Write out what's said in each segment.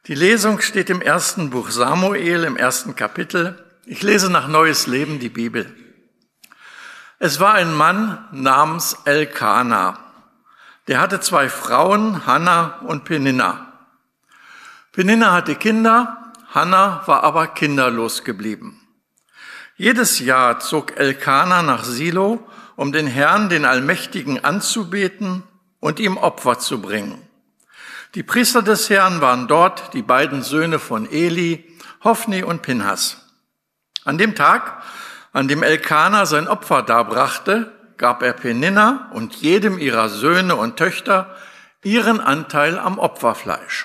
Die Lesung steht im ersten Buch Samuel, im ersten Kapitel. Ich lese nach Neues Leben die Bibel. Es war ein Mann namens Elkana. Der hatte 2 Frauen, Hannah und Peninna. Peninna hatte Kinder, Hannah war aber kinderlos geblieben. Jedes Jahr zog Elkana nach Silo, um den Herrn, den Allmächtigen, anzubeten und ihm Opfer zu bringen. Die Priester des Herrn waren dort, die beiden Söhne von Eli, Hofni und Pinhas. An dem Tag, an dem Elkana sein Opfer darbrachte, gab er Peninna und jedem ihrer Söhne und Töchter ihren Anteil am Opferfleisch.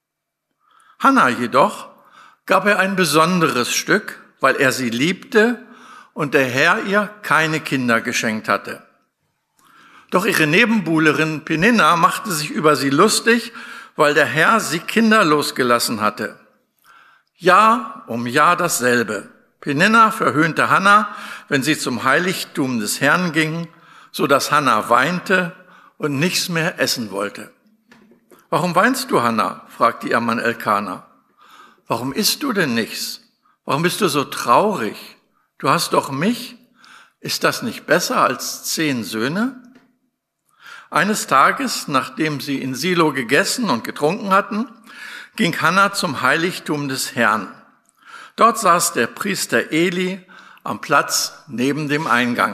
Hannah jedoch gab er ein besonderes Stück, weil er sie liebte und der Herr ihr keine Kinder geschenkt hatte. Doch ihre Nebenbuhlerin Peninna machte sich über sie lustig, weil der Herr sie kinderlos gelassen hatte. Jahr um Jahr dasselbe. Peninna verhöhnte Hannah, wenn sie zum Heiligtum des Herrn ging, so dass Hannah weinte und nichts mehr essen wollte. »Warum weinst du, Hannah?« fragte ihr Mann Elkana. »Warum isst du denn nichts? Warum bist du so traurig? Du hast doch mich. Ist das nicht besser als 10 Söhne?« Eines Tages, nachdem sie in Silo gegessen und getrunken hatten, ging Hannah zum Heiligtum des Herrn. Dort saß der Priester Eli am Platz neben dem Eingang.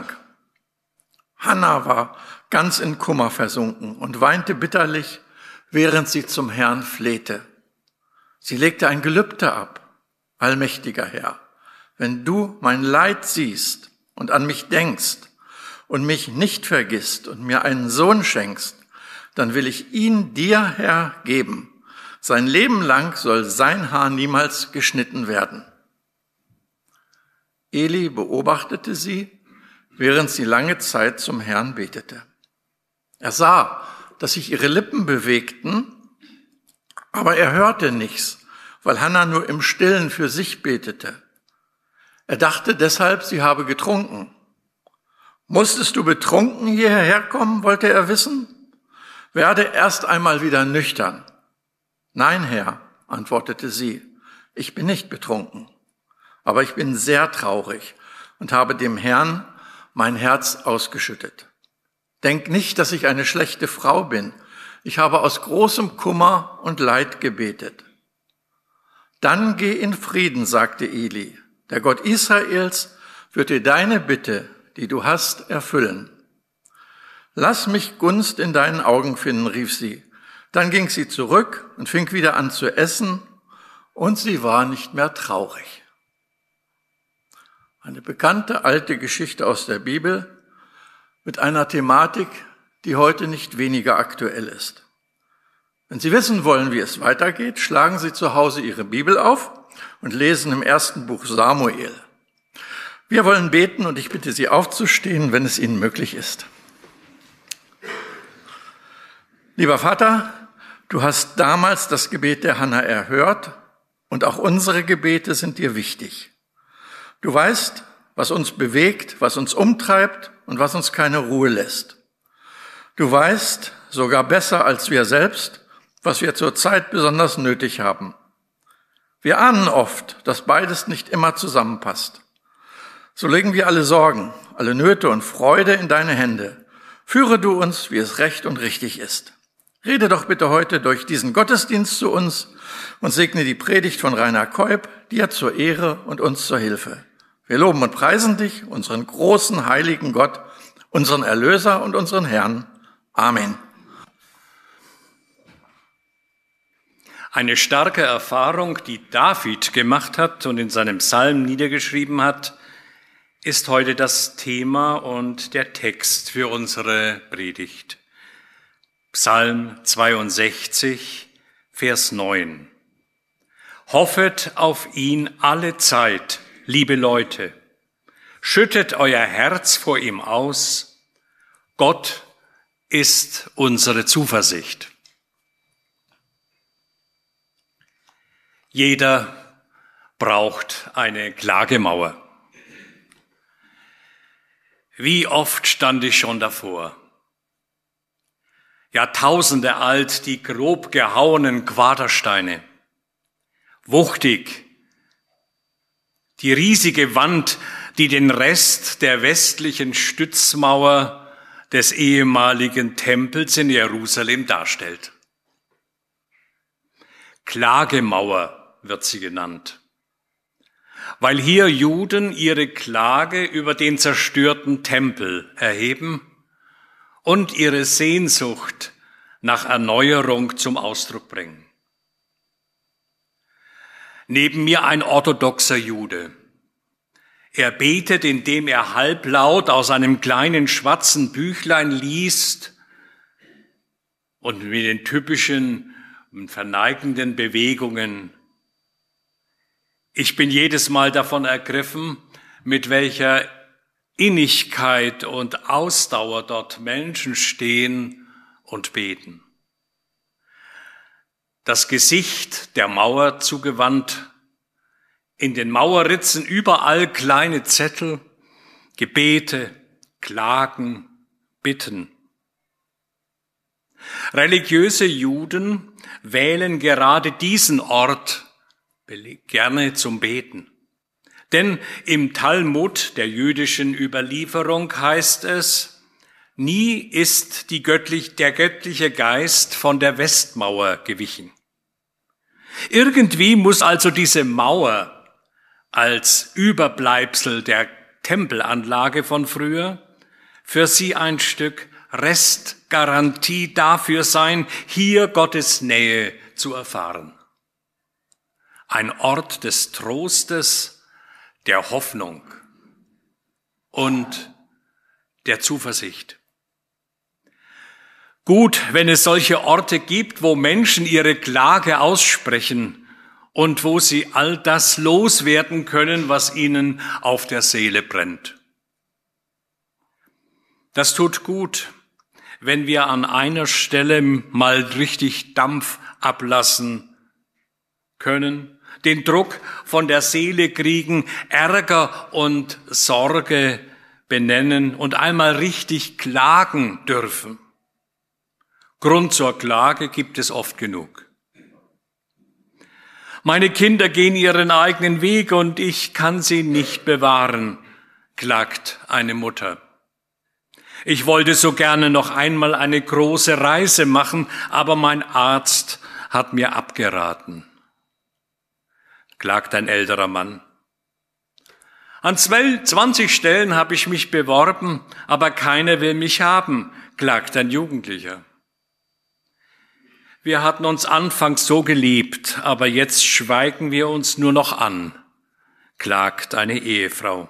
Hannah war ganz in Kummer versunken und weinte bitterlich, während sie zum Herrn flehte. Sie legte ein Gelübde ab. Allmächtiger Herr, wenn du mein Leid siehst und an mich denkst und mich nicht vergisst und mir einen Sohn schenkst, dann will ich ihn dir, Herr, geben. Sein Leben lang soll sein Haar niemals geschnitten werden. Eli beobachtete sie, während sie lange Zeit zum Herrn betete. Er sah, dass sich ihre Lippen bewegten, aber er hörte nichts, weil Hannah nur im Stillen für sich betete. Er dachte deshalb, sie habe getrunken. »Musstest du betrunken hierher kommen?« wollte er wissen. »Werde erst einmal wieder nüchtern.« »Nein, Herr«, antwortete sie, »ich bin nicht betrunken, aber ich bin sehr traurig und habe dem Herrn mein Herz ausgeschüttet. Denk nicht, dass ich eine schlechte Frau bin. Ich habe aus großem Kummer und Leid gebetet.« »Dann geh in Frieden«, sagte Eli. »Der Gott Israels wird dir deine Bitte, die du hast, erfüllen.« »Lass mich Gunst in deinen Augen finden«, rief sie. Dann ging sie zurück und fing wieder an zu essen, und sie war nicht mehr traurig. Eine bekannte alte Geschichte aus der Bibel mit einer Thematik, die heute nicht weniger aktuell ist. Wenn Sie wissen wollen, wie es weitergeht, schlagen Sie zu Hause Ihre Bibel auf und lesen im ersten Buch Samuel. Wir wollen beten und ich bitte Sie aufzustehen, wenn es Ihnen möglich ist. Lieber Vater, du hast damals das Gebet der Hannah erhört und auch unsere Gebete sind dir wichtig. Du weißt, was uns bewegt, was uns umtreibt und was uns keine Ruhe lässt. Du weißt, sogar besser als wir selbst, was wir zurzeit besonders nötig haben. Wir ahnen oft, dass beides nicht immer zusammenpasst. So legen wir alle Sorgen, alle Nöte und Freude in deine Hände. Führe du uns, wie es recht und richtig ist. Rede doch bitte heute durch diesen Gottesdienst zu uns und segne die Predigt von Rainer Keup, dir zur Ehre und uns zur Hilfe. Wir loben und preisen dich, unseren großen, heiligen Gott, unseren Erlöser und unseren Herrn. Amen. Eine starke Erfahrung, die David gemacht hat und in seinem Psalm niedergeschrieben hat, ist heute das Thema und der Text für unsere Predigt. Psalm 62, Vers 9. Hoffet auf ihn alle Zeit, liebe Leute. Schüttet euer Herz vor ihm aus. Gott ist unsere Zuversicht. Jeder braucht eine Klagemauer. Wie oft stand ich schon davor? Jahrtausende alt, die grob gehauenen Quadersteine. wuchtig. Die riesige Wand, die den Rest der westlichen Stützmauer des ehemaligen Tempels in Jerusalem darstellt. Klagemauer wird sie genannt, weil hier Juden ihre Klage über den zerstörten Tempel erheben und ihre Sehnsucht nach Erneuerung zum Ausdruck bringen. Neben mir ein orthodoxer Jude. Er betet, indem er halblaut aus einem kleinen schwarzen Büchlein liest und mit den typischen verneigenden Bewegungen. Ich bin jedes Mal davon ergriffen, mit welcher Innigkeit und Ausdauer dort Menschen stehen und beten. Das Gesicht der Mauer zugewandt, in den Mauerritzen überall kleine Zettel, Gebete, Klagen, Bitten. Religiöse Juden wählen gerade diesen Ort gerne zum Beten. Denn im Talmud der jüdischen Überlieferung heißt es, nie ist der göttliche Geist von der Westmauer gewichen. Irgendwie muss also diese Mauer als Überbleibsel der Tempelanlage von früher für sie ein Stück Restgarantie dafür sein, hier Gottes Nähe zu erfahren. Ein Ort des Trostes, der Hoffnung und der Zuversicht. Gut, wenn es solche Orte gibt, wo Menschen ihre Klage aussprechen und wo sie all das loswerden können, was ihnen auf der Seele brennt. Das tut gut, wenn wir an einer Stelle mal richtig Dampf ablassen können, den Druck von der Seele kriegen, Ärger und Sorge benennen und einmal richtig klagen dürfen. Grund zur Klage gibt es oft genug. Meine Kinder gehen ihren eigenen Weg und ich kann sie nicht bewahren, klagt eine Mutter. Ich wollte so gerne noch einmal eine große Reise machen, aber mein Arzt hat mir abgeraten, klagt ein älterer Mann. An 20 Stellen habe ich mich beworben, aber keiner will mich haben, klagt ein Jugendlicher. Wir hatten uns anfangs so geliebt, aber jetzt schweigen wir uns nur noch an, klagt eine Ehefrau.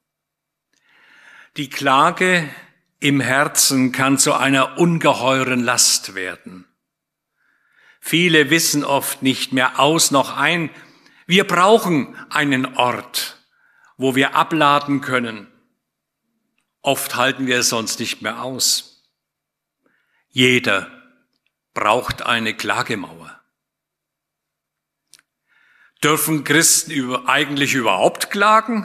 Die Klage im Herzen kann zu einer ungeheuren Last werden. Viele wissen oft nicht mehr aus noch ein. Wir brauchen einen Ort, wo wir abladen können. Oft halten wir es sonst nicht mehr aus. Jeder braucht eine Klagemauer. Dürfen Christen eigentlich überhaupt klagen?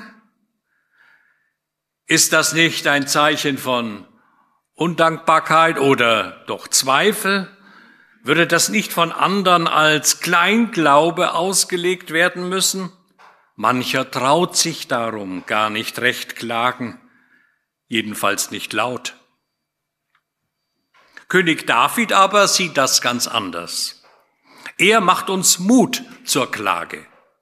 Ist das nicht ein Zeichen von Undankbarkeit oder doch Zweifel? Würde das nicht von anderen als Kleinglaube ausgelegt werden müssen? Mancher traut sich darum gar nicht recht klagen, jedenfalls nicht laut. König David aber sieht das ganz anders. Er macht uns Mut zur Klage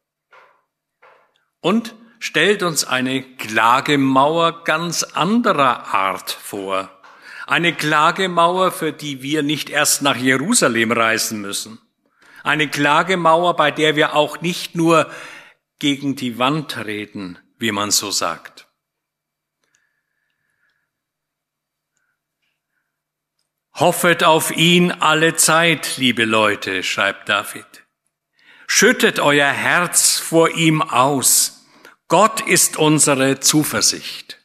und stellt uns eine Klagemauer ganz anderer Art vor. Eine Klagemauer, für die wir nicht erst nach Jerusalem reisen müssen. Eine Klagemauer, bei der wir auch nicht nur gegen die Wand reden, wie man so sagt. Hoffet auf ihn alle Zeit, liebe Leute, schreibt David. Schüttet euer Herz vor ihm aus. Gott ist unsere Zuversicht.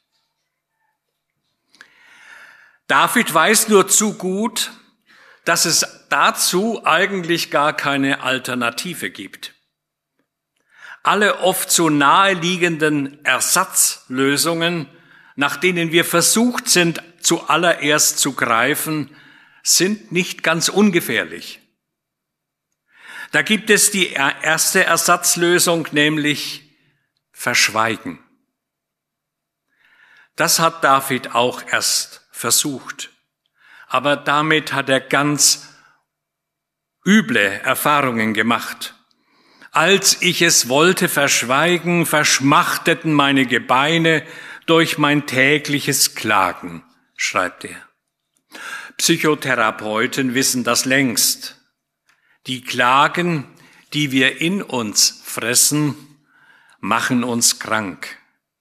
David weiß nur zu gut, dass es dazu eigentlich gar keine Alternative gibt. Alle oft so naheliegenden Ersatzlösungen, nach denen wir versucht sind, zuallererst zu greifen, sind nicht ganz ungefährlich. Da gibt es die erste Ersatzlösung, nämlich Verschweigen. Das hat David auch erst versucht. Aber damit hat er ganz üble Erfahrungen gemacht. Als ich es wollte verschweigen, verschmachteten meine Gebeine durch mein tägliches Klagen, schreibt er. Psychotherapeuten wissen das längst. Die Klagen, die wir in uns fressen, machen uns krank.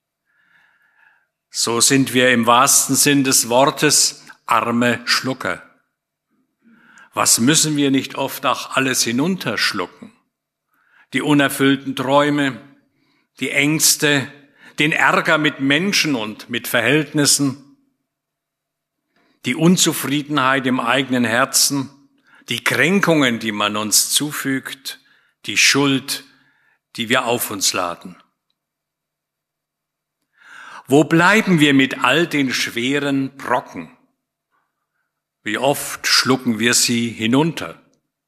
So sind wir im wahrsten Sinn des Wortes arme Schlucker. Was müssen wir nicht oft auch alles hinunterschlucken? Die unerfüllten Träume, die Ängste, den Ärger mit Menschen und mit Verhältnissen, die Unzufriedenheit im eigenen Herzen, die Kränkungen, die man uns zufügt, die Schuld, die wir auf uns laden. Wo bleiben wir mit all den schweren Brocken? Wie oft schlucken wir sie hinunter?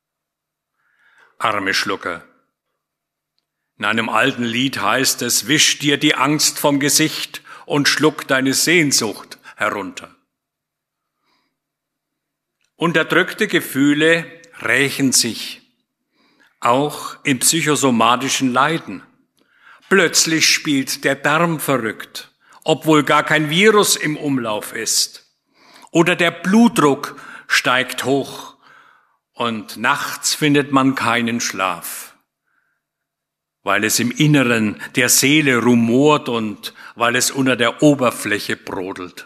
Arme Schlucker. In einem alten Lied heißt es, wisch dir die Angst vom Gesicht und schluck deine Sehnsucht herunter. Unterdrückte Gefühle rächen sich, auch im psychosomatischen Leiden. Plötzlich spielt der Darm verrückt, obwohl gar kein Virus im Umlauf ist. Oder der Blutdruck steigt hoch und nachts findet man keinen Schlaf, weil es im Inneren der Seele rumort und weil es unter der Oberfläche brodelt.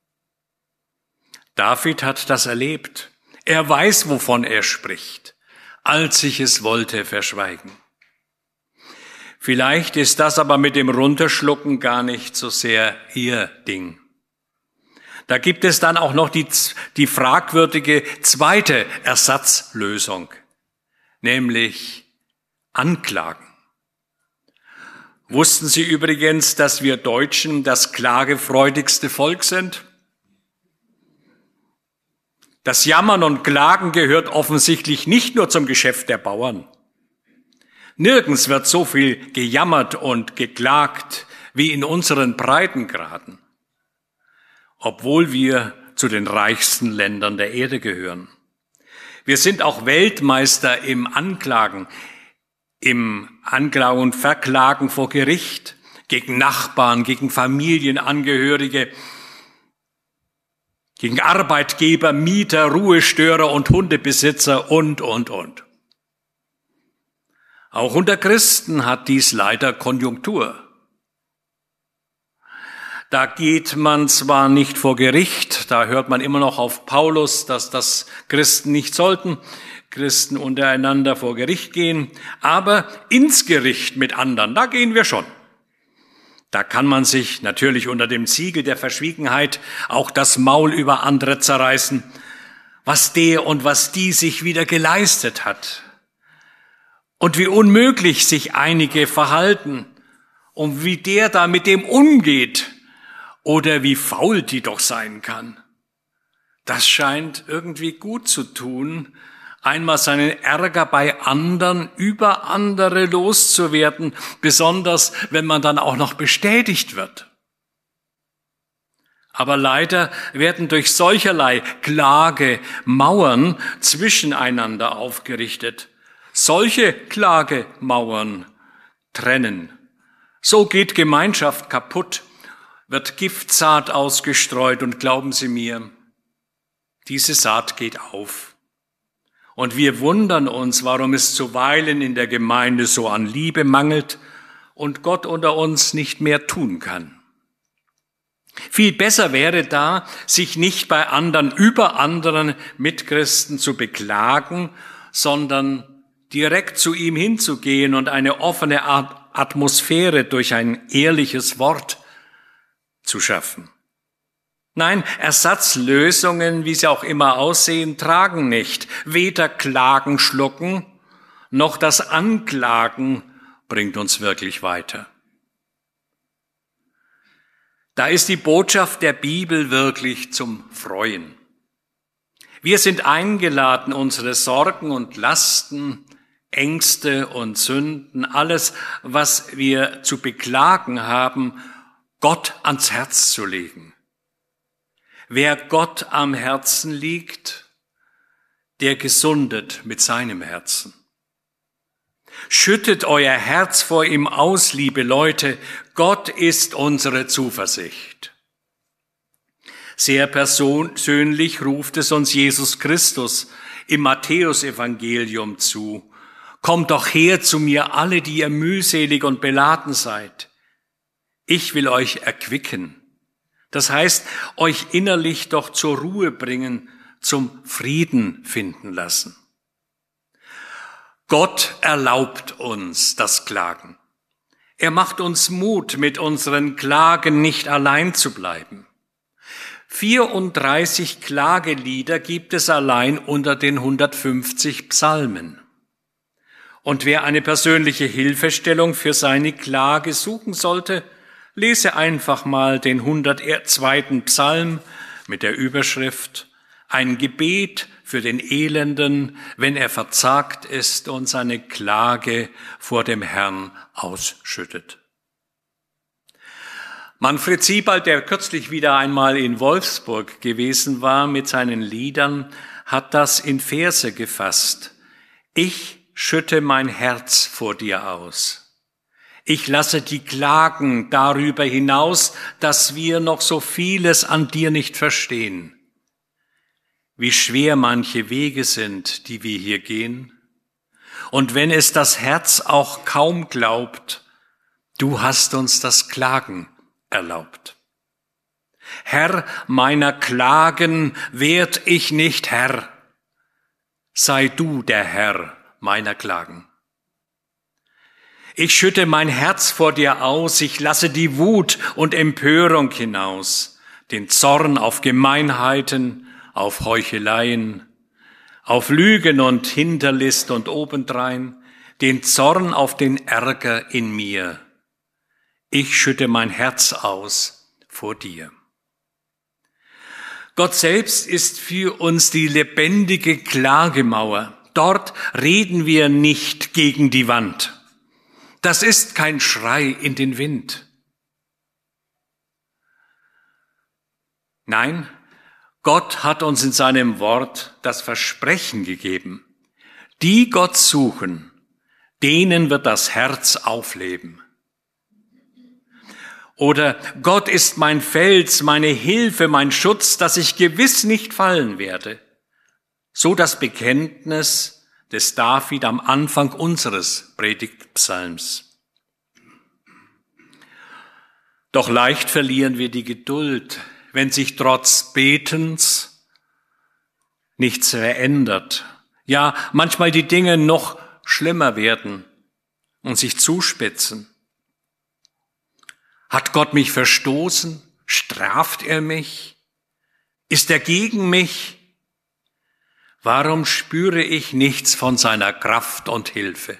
David hat das erlebt. Er weiß, wovon er spricht, als ich es wollte verschweigen. Vielleicht ist das aber mit dem Runterschlucken gar nicht so sehr ihr Ding. Da gibt es dann auch noch die fragwürdige zweite Ersatzlösung, nämlich Anklagen. Wussten Sie übrigens, dass wir Deutschen das klagefreudigste Volk sind? Das Jammern und Klagen gehört offensichtlich nicht nur zum Geschäft der Bauern. Nirgends wird so viel gejammert und geklagt wie in unseren Breitengraden, obwohl wir zu den reichsten Ländern der Erde gehören. Wir sind auch Weltmeister im Anklagen und Verklagen vor Gericht, gegen Nachbarn, gegen Familienangehörige, gegen Arbeitgeber, Mieter, Ruhestörer und Hundebesitzer und. Auch unter Christen hat dies leider Konjunktur. Da geht man zwar nicht vor Gericht, da hört man immer noch auf Paulus, dass das Christen nicht sollten, Christen untereinander vor Gericht gehen, aber ins Gericht mit anderen, da gehen wir schon. Da kann man sich natürlich unter dem Siegel der Verschwiegenheit auch das Maul über andere zerreißen, was der und was die sich wieder geleistet hat. Und wie unmöglich sich einige verhalten und wie der da mit dem umgeht oder wie faul die doch sein kann. Das scheint irgendwie gut zu tun, einmal seinen Ärger bei anderen über andere loszuwerden, besonders wenn man dann auch noch bestätigt wird. Aber leider werden durch solcherlei Klagemauern zwischeneinander aufgerichtet. Solche Klagemauern trennen. So geht Gemeinschaft kaputt, wird Giftsaat ausgestreut und glauben Sie mir, diese Saat geht auf. Und wir wundern uns, warum es zuweilen in der Gemeinde so an Liebe mangelt und Gott unter uns nicht mehr tun kann. Viel besser wäre da, sich nicht bei anderen über anderen Mitchristen zu beklagen, sondern direkt zu ihm hinzugehen und eine offene Atmosphäre durch ein ehrliches Wort zu schaffen. Nein, Ersatzlösungen, wie sie auch immer aussehen, tragen nicht. Weder Klagen schlucken, noch das Anklagen bringt uns wirklich weiter. Da ist die Botschaft der Bibel wirklich zum Freuen. Wir sind eingeladen, unsere Sorgen und Lasten Ängste und Sünden, alles, was wir zu beklagen haben, Gott ans Herz zu legen. Wer Gott am Herzen liegt, der gesundet mit seinem Herzen. Schüttet euer Herz vor ihm aus, liebe Leute, Gott ist unsere Zuversicht. Sehr persönlich ruft es uns Jesus Christus im Matthäusevangelium zu. Kommt doch her zu mir, alle, die ihr mühselig und beladen seid. Ich will euch erquicken. Das heißt, euch innerlich doch zur Ruhe bringen, zum Frieden finden lassen. Gott erlaubt uns das Klagen. Er macht uns Mut, mit unseren Klagen nicht allein zu bleiben. 34 Klagelieder gibt es allein unter den 150 Psalmen. Und wer eine persönliche Hilfestellung für seine Klage suchen sollte, lese einfach mal den 102. Psalm mit der Überschrift Ein Gebet für den Elenden, wenn er verzagt ist und seine Klage vor dem Herrn ausschüttet. Manfred Siebald, der kürzlich wieder einmal in Wolfsburg gewesen war mit seinen Liedern, hat das in Verse gefasst. Ich schütte mein Herz vor dir aus. Ich lasse die Klagen darüber hinaus, dass wir noch so vieles an dir nicht verstehen. Wie schwer manche Wege sind, die wir hier gehen. Und wenn es das Herz auch kaum glaubt, du hast uns das Klagen erlaubt. Herr, meiner Klagen werd ich nicht Herr. Sei du der Herr meiner Klagen. Ich schütte mein Herz vor dir aus, ich lasse die Wut und Empörung hinaus, den Zorn auf Gemeinheiten, auf Heucheleien, auf Lügen und Hinterlist und obendrein, den Zorn auf den Ärger in mir. Ich schütte mein Herz aus vor dir. Gott selbst ist für uns die lebendige Klagemauer. Dort reden wir nicht gegen die Wand. Das ist kein Schrei in den Wind. Nein, Gott hat uns in seinem Wort das Versprechen gegeben. Die Gott suchen, denen wird das Herz aufleben. Oder Gott ist mein Fels, meine Hilfe, mein Schutz, dass ich gewiss nicht fallen werde. So das Bekenntnis des David am Anfang unseres Predigtpsalms. Doch leicht verlieren wir die Geduld, wenn sich trotz Betens nichts verändert. Ja, manchmal die Dinge noch schlimmer werden und sich zuspitzen. Hat Gott mich verstoßen? Straft er mich? Ist er gegen mich? Warum spüre ich nichts von seiner Kraft und Hilfe?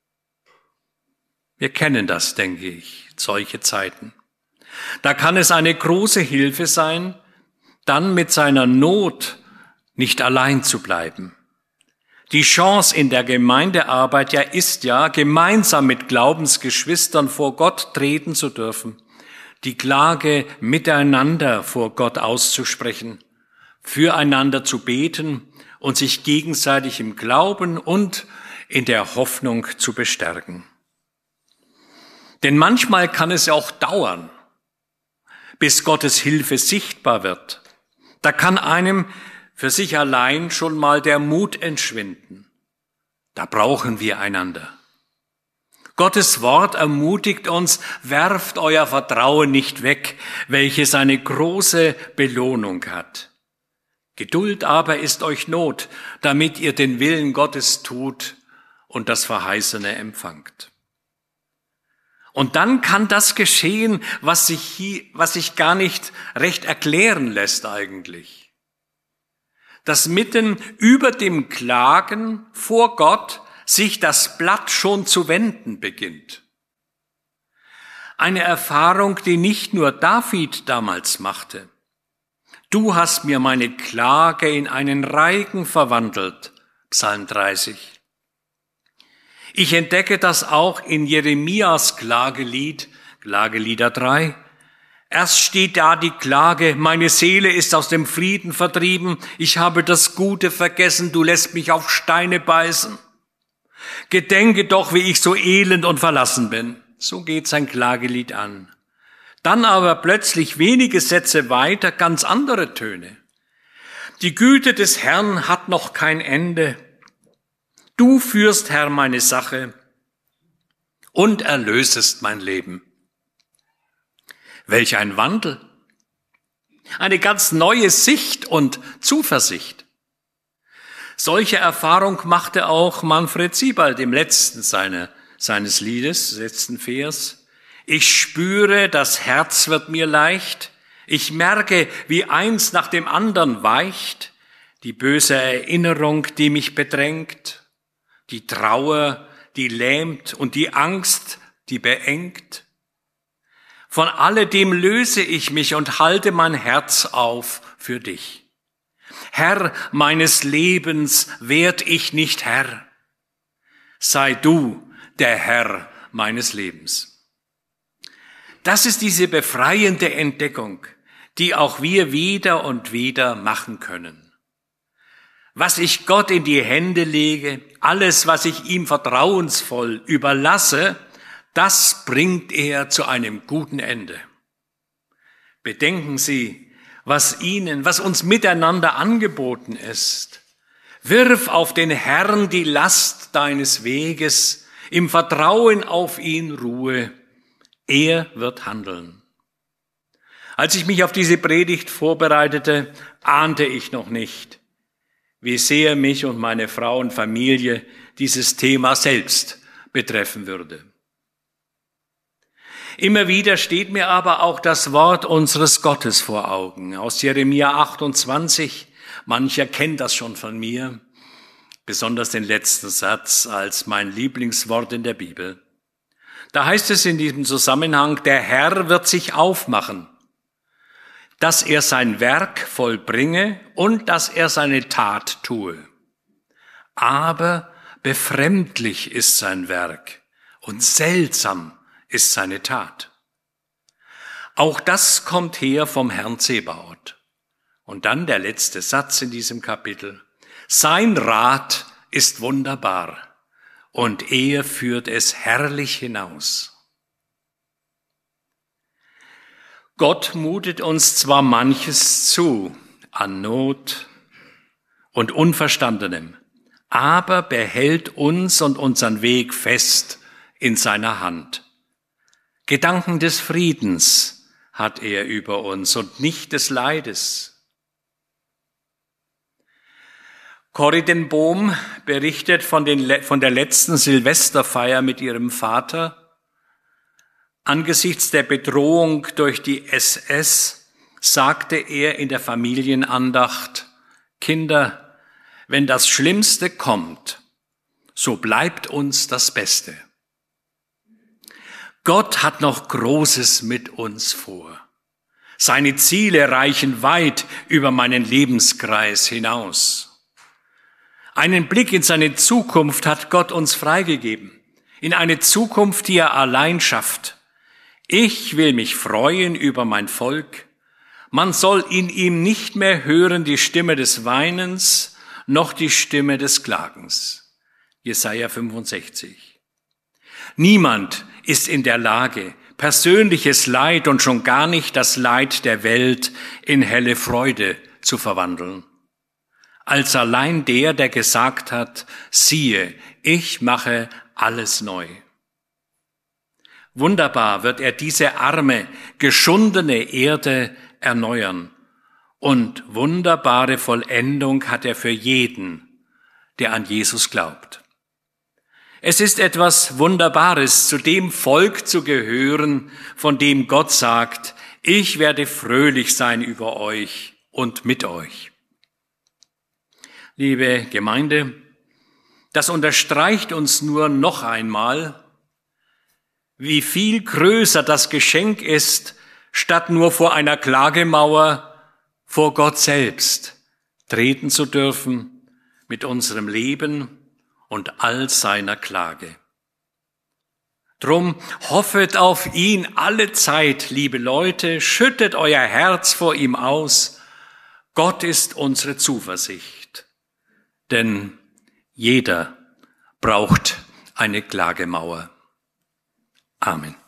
Wir kennen das, denke ich, solche Zeiten. Da kann es eine große Hilfe sein, dann mit seiner Not nicht allein zu bleiben. Die Chance in der Gemeindearbeit ist gemeinsam mit Glaubensgeschwistern vor Gott treten zu dürfen, die Klage miteinander vor Gott auszusprechen, füreinander zu beten und sich gegenseitig im Glauben und in der Hoffnung zu bestärken. Denn manchmal kann es auch dauern, bis Gottes Hilfe sichtbar wird. Da kann einem für sich allein schon mal der Mut entschwinden. Da brauchen wir einander. Gottes Wort ermutigt uns, werft euer Vertrauen nicht weg, welches eine große Belohnung hat. Geduld aber ist euch Not, damit ihr den Willen Gottes tut und das Verheißene empfangt. Und dann kann das geschehen, was sich gar nicht recht erklären lässt eigentlich. Dass mitten über dem Klagen vor Gott sich das Blatt schon zu wenden beginnt. Eine Erfahrung, die nicht nur David damals machte. Du hast mir meine Klage in einen Reigen verwandelt, Psalm 30. Ich entdecke das auch in Jeremias Klagelied, Klagelieder 3. Erst steht da die Klage, meine Seele ist aus dem Frieden vertrieben, ich habe das Gute vergessen, du lässt mich auf Steine beißen. Gedenke doch, wie ich so elend und verlassen bin. So geht sein Klagelied an. Dann aber plötzlich wenige Sätze weiter ganz andere Töne. Die Güte des Herrn hat noch kein Ende. Du führst, Herr, meine Sache und erlösest mein Leben. Welch ein Wandel! Eine ganz neue Sicht und Zuversicht. Solche Erfahrung machte auch Manfred Siebald im letzten seines Liedes, letzten Vers. Ich spüre, das Herz wird mir leicht. Ich merke, wie eins nach dem anderen weicht. Die böse Erinnerung, die mich bedrängt. Die Trauer, die lähmt und die Angst, die beengt. Von alledem löse ich mich und halte mein Herz auf für dich. Herr meines Lebens, werd ich nicht Herr. Sei du der Herr meines Lebens. Das ist diese befreiende Entdeckung, die auch wir wieder und wieder machen können. Was ich Gott in die Hände lege, alles, was ich ihm vertrauensvoll überlasse, das bringt er zu einem guten Ende. Bedenken Sie, was uns miteinander angeboten ist. Wirf auf den Herrn die Last deines Weges, im Vertrauen auf ihn ruhe. Er wird handeln. Als ich mich auf diese Predigt vorbereitete, ahnte ich noch nicht, wie sehr mich und meine Frau und Familie dieses Thema selbst betreffen würde. Immer wieder steht mir aber auch das Wort unseres Gottes vor Augen. Aus Jeremia 28, mancher kennt das schon von mir, besonders den letzten Satz als mein Lieblingswort in der Bibel. Da heißt es in diesem Zusammenhang, der Herr wird sich aufmachen, dass er sein Werk vollbringe und dass er seine Tat tue. Aber befremdlich ist sein Werk und seltsam ist seine Tat. Auch das kommt her vom Herrn Zebaoth. Und dann der letzte Satz in diesem Kapitel. Sein Rat ist wunderbar und er führt es herrlich hinaus. Gott mutet uns zwar manches zu an Not und Unverstandenem, aber behält uns und unseren Weg fest in seiner Hand. Gedanken des Friedens hat er über uns und nicht des Leides. Corrie ten Boom berichtet von der letzten Silvesterfeier mit ihrem Vater. Angesichts der Bedrohung durch die SS sagte er in der Familienandacht, Kinder, wenn das Schlimmste kommt, so bleibt uns das Beste. Gott hat noch Großes mit uns vor. Seine Ziele reichen weit über meinen Lebenskreis hinaus. Einen Blick in seine Zukunft hat Gott uns freigegeben. In eine Zukunft, die er allein schafft. Ich will mich freuen über mein Volk. Man soll in ihm nicht mehr hören die Stimme des Weinens, noch die Stimme des Klagens. Jesaja 65. Niemand ist in der Lage, persönliches Leid und schon gar nicht das Leid der Welt in helle Freude zu verwandeln. Als allein der gesagt hat, siehe, ich mache alles neu. Wunderbar wird er diese arme, geschundene Erde erneuern. Und wunderbare Vollendung hat er für jeden, der an Jesus glaubt. Es ist etwas Wunderbares, zu dem Volk zu gehören, von dem Gott sagt, ich werde fröhlich sein über euch und mit euch. Liebe Gemeinde, das unterstreicht uns nur noch einmal, wie viel größer das Geschenk ist, statt nur vor einer Klagemauer vor Gott selbst treten zu dürfen mit unserem Leben und all seiner Klage. Drum hoffet auf ihn alle Zeit, liebe Leute, schüttet euer Herz vor ihm aus. Gott ist unsere Zuversicht. Denn jeder braucht eine Klagemauer. Amen.